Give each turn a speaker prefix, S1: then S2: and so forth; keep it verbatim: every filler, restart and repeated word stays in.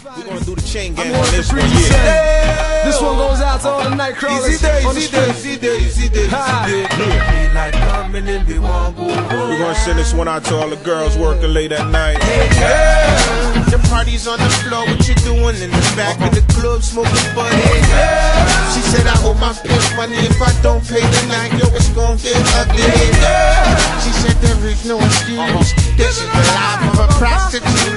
S1: We're gonna do the chain gang on this one, yeah.
S2: This one goes out to all the night crawlers.
S1: Easy day, easy day, easy day, easy day, easy day. We're gonna send this one out to all the girls working late at night. Hey girl, the party's on the floor, what you doing in the back of the club smoking bud? Hey girl, she said I owe my pimp money, if I don't pay tonight, yo, it's gonna get ugly. Hey girl, she said there is no excuse, this is the life of a prostitute.